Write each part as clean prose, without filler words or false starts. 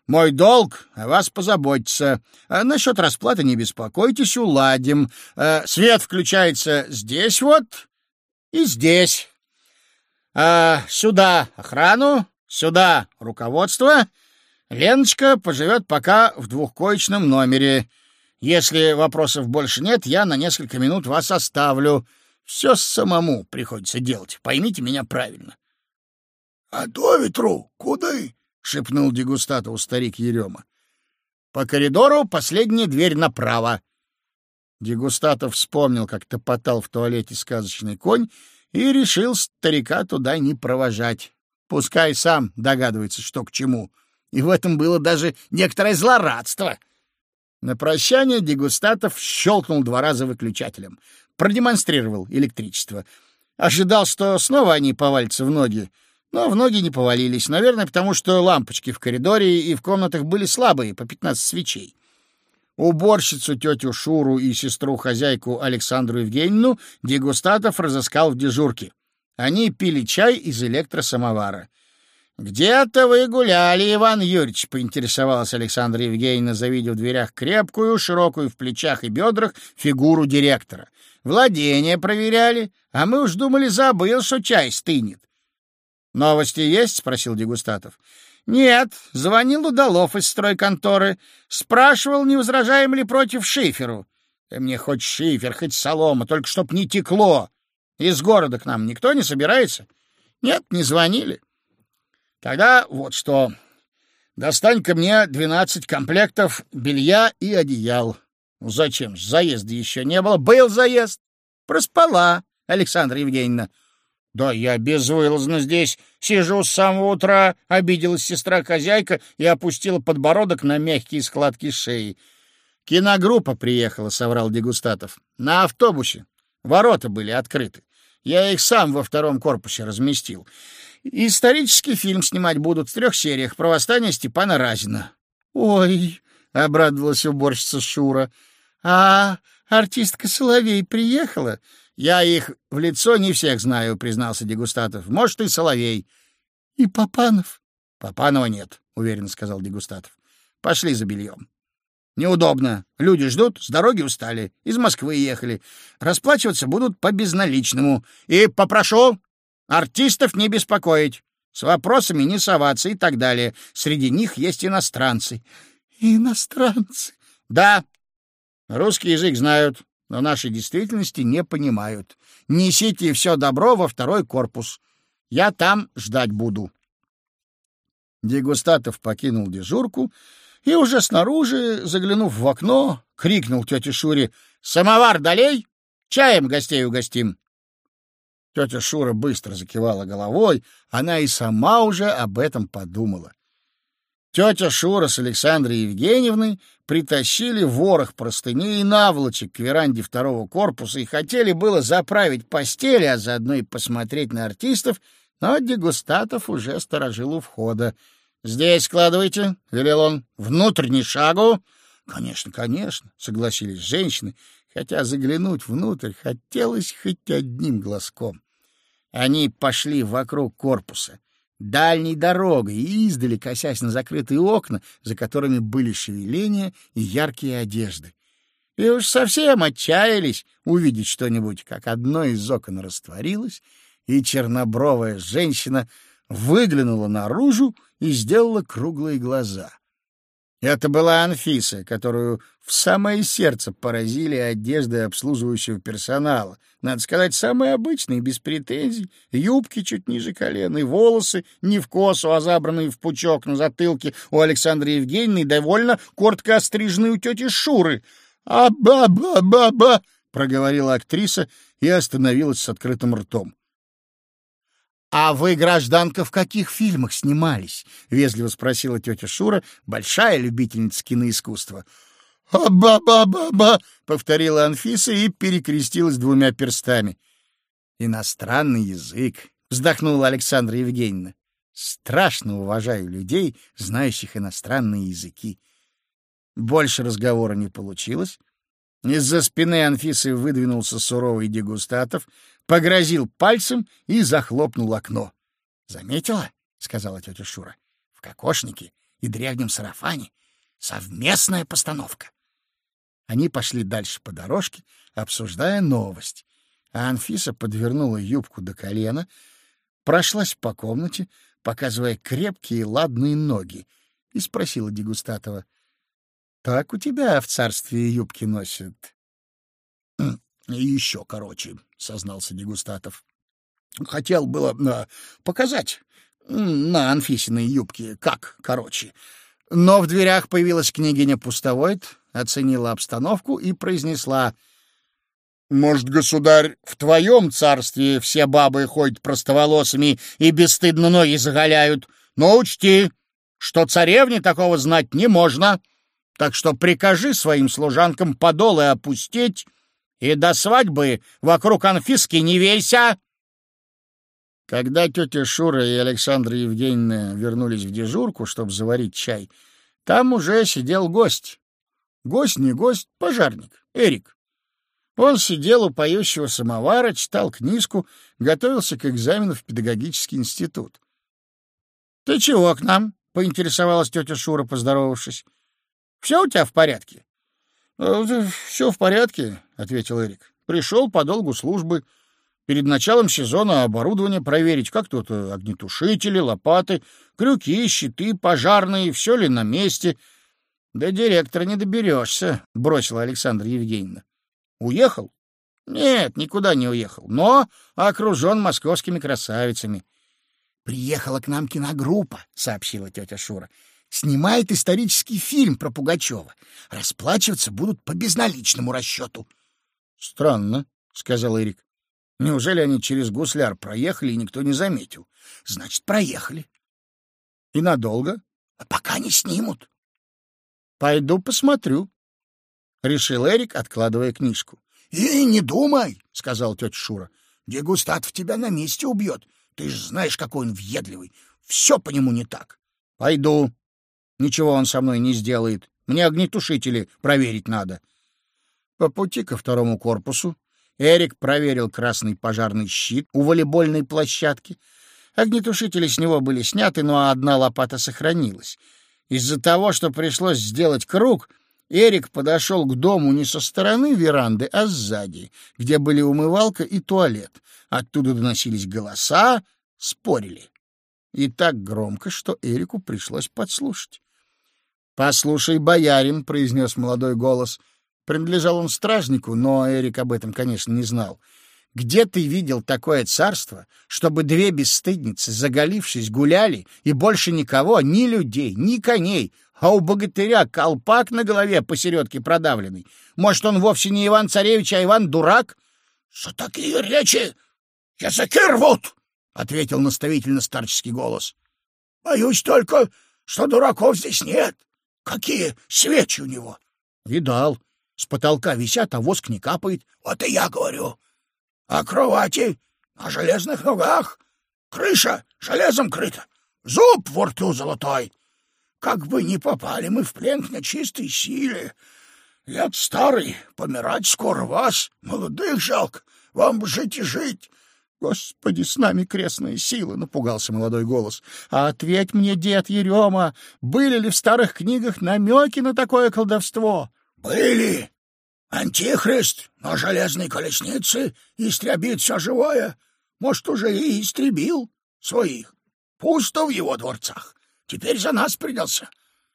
Мой долг — о вас позаботиться. Насчет расплаты не беспокойтесь, уладим. Свет включается здесь вот и здесь. Сюда охрану, сюда руководство. Леночка поживет пока в двухкоечном номере. Если вопросов больше нет, я на несколько минут вас оставлю. Все самому приходится делать. Поймите меня правильно. — А до ветру куды? — шепнул дегустатову старик Ерема. — По коридору последняя дверь направо. Дегустатов вспомнил, как топотал в туалете сказочный конь, и решил старика туда не провожать. Пускай сам догадывается, что к чему. И в этом было даже некоторое злорадство. На прощание дегустатов щелкнул 2 раза выключателем. Продемонстрировал электричество. Ожидал, что снова они повалятся в ноги. Но в ноги не повалились. Наверное, потому что лампочки в коридоре и в комнатах были слабые, по 15 свечей. Уборщицу тетю Шуру и сестру-хозяйку Александру Евгеньевну дегустатов разыскал в дежурке. Они пили чай из электросамовара. «Где-то вы гуляли, Иван Юрьевич», — поинтересовалась Александра Евгеньевна, завидев в дверях крепкую, широкую в плечах и бедрах фигуру директора. «Владение проверяли, а мы уж думали, забыл, что чай стынет». «Новости есть?» — спросил дегустатов. «Нет», — звонил Удалов из стройконторы. Спрашивал, не возражаем ли против шиферу. Мне хоть шифер, хоть солома, только чтоб не текло. Из города к нам никто не собирается? Нет, не звонили. Тогда вот что. Достань-ка мне 12 комплектов белья и одеял. Зачем ж, заезда еще не было. Был заезд. Проспала, Александра Евгеньевна. Да я безвылазно здесь сижу с самого утра, обиделась сестра-хозяйка и опустила подбородок на мягкие складки шеи. Киногруппа приехала, соврал дегустатов. На автобусе. Ворота были открыты. Я их сам во 2-м корпусе разместил. Исторический фильм снимать будут в 3 сериях про восстание Степана Разина. — Ой, — обрадовалась уборщица Шура, — а артистка Соловей приехала? — Я их в лицо не всех знаю, — признался дегустатов. — Может, и Соловей. — И Папанов? — Папанова нет, — уверенно сказал дегустатов. — Пошли за бельем. Неудобно. Люди ждут, с дороги устали, из Москвы ехали. Расплачиваться будут по безналичному. И попрошу артистов не беспокоить, с вопросами не соваться и так далее. Среди них есть иностранцы. Иностранцы? Да. Русский язык знают, но нашей действительности не понимают. Несите все добро во 2-й корпус. Я там ждать буду. Дегустатов покинул дежурку и уже снаружи, заглянув в окно, крикнул тете Шуре: «Самовар долей! Чаем гостей угостим!» Тетя Шура быстро закивала головой, она и сама уже об этом подумала. Тетя Шура с Александрой Евгеньевной притащили ворох простыней и наволочек к веранде 2-го корпуса и хотели было заправить постели, а заодно и посмотреть на артистов, но дегустатов уже сторожил у входа. «Здесь складывайте», — велел он, — «внутрь ни шагу». «Конечно, конечно», — согласились женщины, хотя заглянуть внутрь хотелось хоть одним глазком. Они пошли вокруг корпуса, дальней дорогой, и издали, косясь на закрытые окна, за которыми были шевеления и яркие одежды. И уж совсем отчаялись увидеть что-нибудь, как одно из окон растворилось, и чернобровая женщина выглянула наружу и сделала круглые глаза. Это была Анфиса, которую в самое сердце поразили одежды обслуживающего персонала. Надо сказать, самые обычные, без претензий. Юбки чуть ниже колен, и волосы не в косу, а забранные в пучок на затылке у Александры Евгеньевны, и довольно коротко остриженные у тети Шуры. «А-ба-ба-ба-ба!» — проговорила актриса и остановилась с открытым ртом. «А вы, гражданка, в каких фильмах снимались?» — вежливо спросила тетя Шура, большая любительница киноискусства. «А-ба-ба-ба-ба!» — повторила Анфиса и перекрестилась 2 перстами. «Иностранный язык!» — вздохнула Александра Евгеньевна. «Страшно уважаю людей, знающих иностранные языки». Больше разговора не получилось. Из-за спины Анфисы выдвинулся суровый дегустатов, погрозил пальцем и захлопнул окно. — Заметила? — сказала тетя Шура. — В кокошнике и древнем сарафане. Совместная постановка. Они пошли дальше по дорожке, обсуждая новость. А Анфиса подвернула юбку до колена, прошлась по комнате, показывая крепкие и ладные ноги, и спросила Дегустатова: «Так у тебя в царстве юбки носят?» «Еще короче», — сознался Дегустатов. «Хотел было показать на Анфисиной юбке, как короче». Но в дверях появилась княгиня Пустовойт, оценила обстановку и произнесла: «Может, государь, в твоем царстве все бабы ходят простоволосыми и бесстыдно ноги заголяют, но учти, что царевне такого знать не можно, так что прикажи своим служанкам подолы опустить и до свадьбы вокруг Анфиски не вейся». Когда тетя Шура и Александра Евгеньевна вернулись в дежурку, чтобы заварить чай, там уже сидел гость. Гость не гость, пожарник, Эрик. Он сидел у поющего самовара, читал книжку, готовился к экзамену в педагогический институт. — Ты чего к нам? — поинтересовалась тетя Шура, поздоровавшись. — Все у тебя в порядке? — Все в порядке, — ответил Эрик. — Пришел по долгу службы. Перед началом сезона оборудование проверить, как тут огнетушители, лопаты, крюки, щиты пожарные, все ли на месте. — До директора не доберешься, — бросила Александра Евгеньевна. — Уехал? — Нет, никуда не уехал, но окружен московскими красавицами. — Приехала к нам киногруппа, — сообщила тетя Шура. — Снимает исторический фильм про Пугачева. Расплачиваться будут по безналичному расчету. — Странно, — сказал Эрик. — Неужели они через Гусляр проехали, и никто не заметил? — Значит, проехали. — И надолго? — А пока не снимут. — Пойду посмотрю, — решил Эрик, откладывая книжку. — И не думай, — сказал тетя Шура. — Дегустатов тебя на месте убьет. Ты же знаешь, какой он въедливый. Все по нему не так. — Пойду. Ничего он со мной не сделает. Мне огнетушители проверить надо. По пути ко второму корпусу Эрик проверил красный пожарный щит у волейбольной площадки. Огнетушители с него были сняты, но одна лопата сохранилась. Из-за того, что пришлось сделать круг, Эрик подошел к дому не со стороны веранды, а сзади, где были умывалка и туалет. Оттуда доносились голоса, спорили. И так громко, что Эрику пришлось подслушать. «Послушай, боярин», — произнес молодой голос. Принадлежал он стражнику, но Эрик об этом, конечно, не знал. «Где ты видел такое царство, чтобы две бесстыдницы, заголившись, гуляли, и больше никого, ни людей, ни коней, а у богатыря колпак на голове посередке продавленный? Может, он вовсе не Иван-царевич, а Иван-дурак?» «За такие речи языки рвут!» — ответил наставительно старческий голос. — Боюсь только, что дураков здесь нет. Какие свечи у него! — Видал. С потолка висят, а воск не капает. — Вот и я говорю. А кровати на железных ногах, крыша железом крыта, зуб во рту золотой. Как бы не попали мы в плен к нечистой силе. Я старый, помирать скоро вас, молодых жалко, вам бы жить и жить. «Господи, с нами крестная сила!» — напугался молодой голос. «А ответь мне, дед Ерема, были ли в старых книгах намеки на такое колдовство?» «Были. Антихрист на железной колеснице истребит все живое. Может, уже и истребил своих. Пусто в его дворцах. Теперь за нас придется.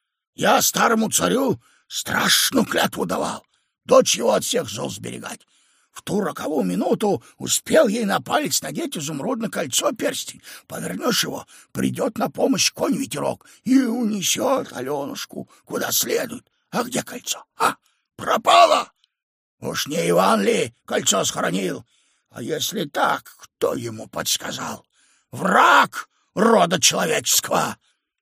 Я старому царю страшную клятву давал. Дочь его от всех зол сберегать. В ту роковую минуту успел ей на палец надеть изумрудное кольцо перстень. Повернешь его, придет на помощь конь-ветерок и унесет Аленушку куда следует. А где кольцо? Пропало! Уж не Иван ли кольцо схоронил? А если так, кто ему подсказал? Враг рода человеческого!»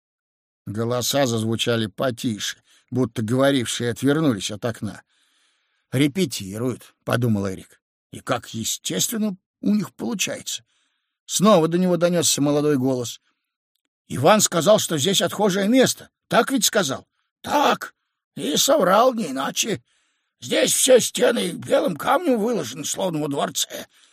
Голоса зазвучали потише, будто говорившие отвернулись от окна. «Репетируют», — подумал Эрик. «И как естественно у них получается». Снова до него донесся молодой голос. «Иван сказал, что здесь отхожее место. Так ведь сказал?» «Так. И соврал не иначе. Здесь все стены белым камнем выложены, словно во дворце.